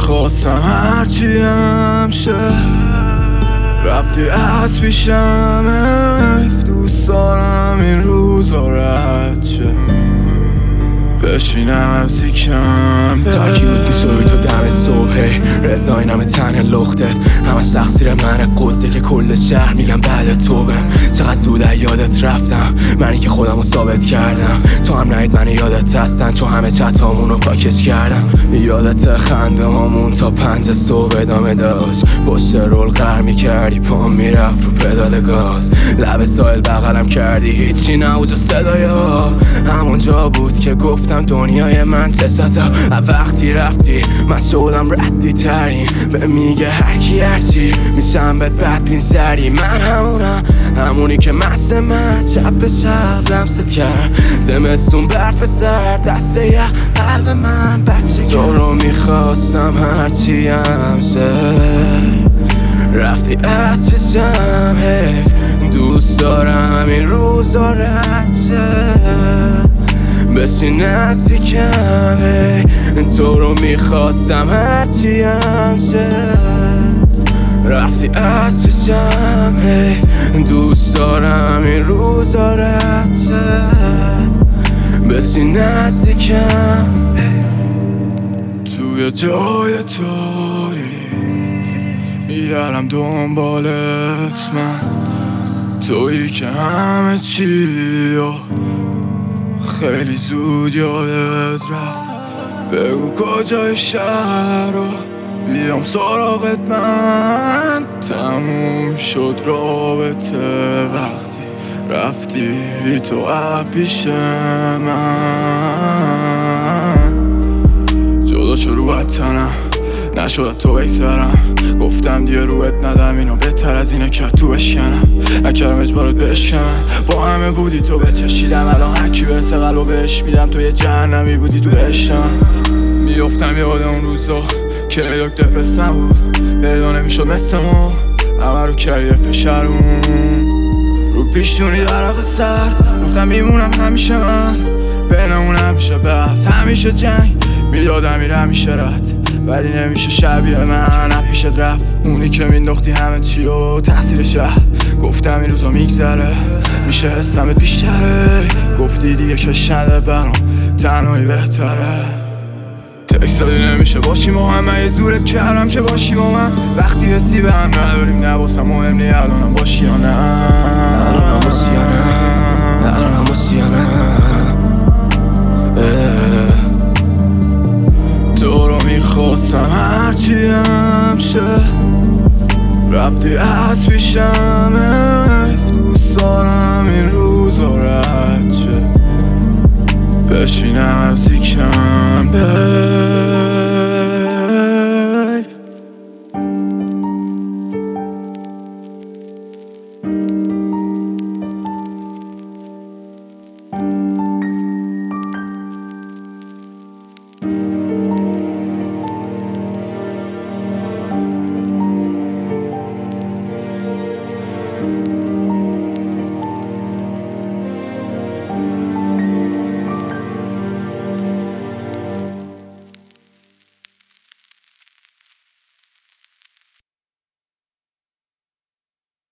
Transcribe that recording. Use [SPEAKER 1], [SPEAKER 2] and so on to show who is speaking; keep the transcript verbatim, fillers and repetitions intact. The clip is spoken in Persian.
[SPEAKER 1] میخواستم هرچی هم شه رفتی از پیشم اف دوست دارم این روزا رد شه بشی نزدیکم
[SPEAKER 2] تاکی بود میسوی تو دم صبحه رد لاینم تنه لختت همه تقصیر من قده که کل شهر میگم بعد تو بم چقدر زود یادت رفتم منی که خودمو ثابت کردم تو هم نهید من یادت هستن چون همه چطامونو پاکش کردم یادت خنده هامون تا پنج صبح ادامه داشت پشت رول قهر میکردی پام میرفت رو پدال گاز لب سایل بغلم کردی هیچی نبود و صدای آب همونجا بود که گفتم دنیای من چه ستا وقتی رفتی من شدم ردی ترین به میگه هرکی هرچی میشم بهت بدبین سری من همونم همونی که مست من شب به شب لمست کرد زمستون برف سر دست یخ قلب من بچه تو رو میخواستم هرچی هم شه رفتی از پیشم حیف دوست دارم این روزا رد شه بشی نزدیکم تو رو میخواستم هرچی هم شه رفتی از پیشم دوست دارم این روزا رد شه بشی نزدیکم
[SPEAKER 1] توی جای تاری میگردم دنبالت من تویی که همه چی خیلی زود یادت رفت بگو کجای شهر رو بیام سراغت من تموم شد رابطه وقتی رفتی تو از پیش من جدا شد رو وطنم نشد تو بگذرم گفتم دیگه رویت ندم اینو بهتر از اینه که تو بشکنم نکردم اجبارت بشکنم با همه بودی تو بچشیدم الان هرکی برسه قلبو بهش میدم تو یه جهنمی بودی تو عشقم میافتم یاد اون روزا که دکتر پسم بود پیدا نمیشد مثل ما همه رو کردی فشرون رو پیشونی درق سرد گفتم میمونم همیشه من بینمون همیشه بحث همیشه جنگ میدادم میره همیشه رد ولی نمیشه شبیه من پیشت رفت اونی که مینداختی همه چی و تحصیل شهر گفتم این روزا میگذره میشه حسمت بیشتره گفتی دیگه کشنده برام تنهایی بهتره تکسالی نمیشه باشی ما همه یه زورت کردم که باشی با من وقتی حسی به هم نداریم نباسم مهم نی الانم باشی یا نه
[SPEAKER 2] الانم باشی یا نه الانم باشی یا نه
[SPEAKER 1] تو رو میخواستم هرچی هم شه رفتی از پیشم دوست دارم این روزا رد شه بشی نزدیکم